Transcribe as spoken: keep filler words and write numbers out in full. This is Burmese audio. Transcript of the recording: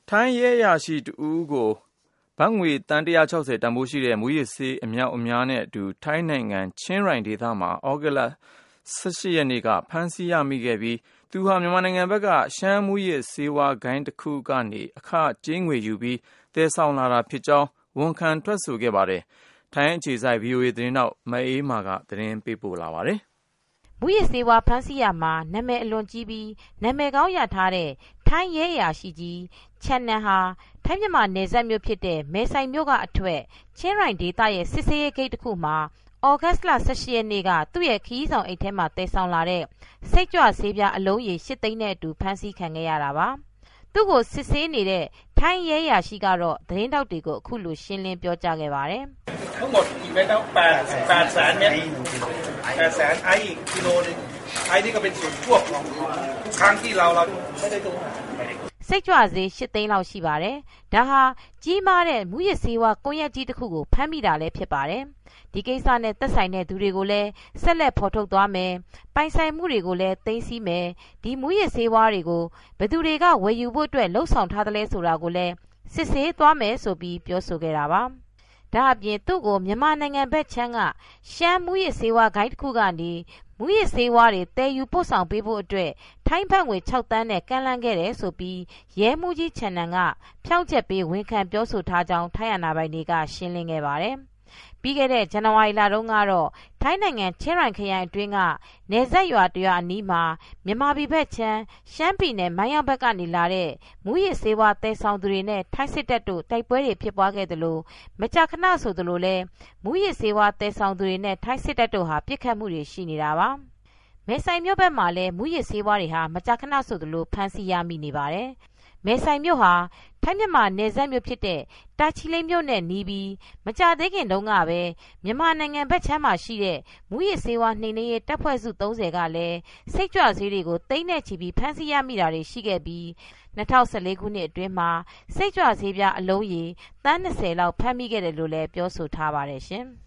ထိုင်းရဲအရာရှိတဦးကိုဘတ်ငွေသန်းတစ်ရာခြောက်ဆယ်တန်ဖိုးရှိတဲ့မူးယစ်ဆေးအမြောက်အများနဲ့အတူထိုင်းနိုင်ငံချင်းရိုင်ဒေသမှာဩဂုတ်လ၁၈ရက်နေ့ကဖမ်းဆီးရမိခဲ့ပြီးသူဟာမြန်မာနိုင်ငံဘက်ကရှမ်းမူးယစ်ဆေးဝါးဂိုဏ်းတစ်ခုကနေအခကြေးငွေယူပြီးသယ်ဆောင်လာတာဖြစ်ကြောင်းဝန်ခံထွက်ဆိုခဲ့ပါတယ်။ထိုင်းအခြေစိုက် ဗွီအိုအေ သတင်းထောက်မအေးမာကသတင်းပေးပို့ထားပါတယ်။မူးယစ်ဆေးဝါးဖမ်းဆီးရာမှာနာမည်အလွန်ကြီးပြီးနာမည်ကောင်းရထားတဲ့ထိုင်းရဲအရာရှိကြီးချန်နန်ဟာထိုင်းမြန်မာနယ်စပ်မြို့ဖြစ်တဲ့မဲဆိုင်မြို့ကအထွက်ချင်းရိုင်ဒေသရဲ့စစ်ဆေးရေးဂိတ်တစ်ခုမှာဩဂတ်လ၁၈ရက်နေ့ကသူ့ရဲ့ခရီးဆောင်အိတ်ထဲမှာတည်ဆောင်လာတဲ့စိတ်ကြွဆေးပြားအလုံးရေ၈သိန်းနဲ့အတူဖမ်းဆီးခံခဲ့ရတာပါ။သူ့ကိုစစ်ဆေးနေတဲ့ထိုင်းရဲအရာရှိကတော့သတင်းတောက်တွေကိုအခုလိုရှင်းလင်းပြောကြားခဲ့ပါတယ်။ทั้งหมดกี่เม็ดแล้วแปดแสนเม็ดแปดแสนไอซ์กิโลนึงไอซ์นี่ก็เป็นส่วนควบของทุกครั้งที่เราเราไม่ได้ดูစိတ်ကြွဆေး၈သိန်းလောက်ရှိပါတယ်။ဒါဟာကြီးမားတဲ့မူးယစ်ဆေးဝါးကွန်ရက်ကြီးတစ်ခုကိုဖမ်းမိတာလည်းဖြစ်ပါတယ်။ဒီကိစ္စနဲ့သက်ဆိုင်တဲ့သူတွေကိုလည်းဆက်လက်ဖော်ထုတ်သွားမယ်။ပိုင်ဆိုင်မှုတွေကိုလည်းသိမ်းဆည်းမယ်။ဒီမူးယစ်ဆေးဝါးတွေကိုဘယ်သူတွေကဝယ်ယူဖို့အတွက်လှုံ့ဆော်ထားတယ်လဲဆိုတာကိုလည်းစစ်ဆေးသွားမယ်ဆိုပြီးပြောဆိုခဲ့တာပါ။ဒါအပြင်သူ့ကိုမြန်မာနိုင်ငံဘက်ခြမ်းကရှမ်းမူးယစ်ဆေးဝါးဂိုဏ်းတစ်ခုကနေမူးယစ်ဆေးဝါးတွေတည်ယူပို့ဆောင်ပေးဖို့အတွက်ထိုင်းဘတ်ငွေ၆သန်းနဲ့ကမ်းလှမ်းခဲ့တယ်ဆိုပြီးရဲမှုကြီးချန်နန်ကဖြောင့်ချက်ပေးဝန်ခံပြောဆိုထားကြောင်းထိုင်းအာဏာပိုင်တွေကရှင်းလင်းခဲ့ပါတယ်။ပြီးခဲ့တဲ့ဇန်နဝါရီလတုန်းကတော့ထိုင်းနိုင်ငံချင်းရိုင်ခရိုင်အတွင်းကနယ်စပ်ရွာတရွာအနီးမှာမြန်မာပြည်ဘက်ခြမ်းရှမ်းပြည်နယ်မိုင်းယောက်ဘက်ကနေလာတဲ့မူးယစ်ဆေးဝါးတည်ဆောင်သူတွေနဲ့ထိုင်းစစ်တပ်တို့တိုက်ပွဲတွေဖြစ်ပွားခဲ့သလိုမကြာခဏဆိုသလိုလဲမူးယစ်ဆေးဝါးတည်ဆောင်သူတွေနဲ့ထိုင်းစစ်တပ်တို့ဟာပြစ်ခတ်မှုတွေရှိနေတာပါ။မဲဆိုင်မြို့ဘက်မှာလည်းမူးယစ်ဆေးဝါးတွေဟာမကြာခဏဆိုသလိုဖမ်းဆီးရမိနေပါတယ်။မဲဆိုင်မြို့ဟာထိုင်းမြန်မာနယ်စပ်မြို့ဖြစ်တဲ့တာချီလိတ်မြို့နဲ့နီးပြီးမကြာသေးခင်တုန်းကပဲမြန်မာနိုင်ငံဘက်ခြမ်းမှာရှိတဲ့မူးယစ်ဆေးဝါးနှိမ်နင်းရေးတပ်ဖွဲ့စု၃၀ကလည်းစိတ်ကြွဆေးတွေကိုသိမ်းနဲ့ချီပြီးဖမ်းဆီးရမိတာတွေရှိခဲ့ပြီး၂၀၁၄ခုနှစ်အတွင်းမှာစိတ်ကြွဆေးပြားအလုံးရေသန်း၂၀လောက်ဖမ်းမိခဲ့တယ်လို့လည်းပြောဆိုထားပါတယ်ရှင်။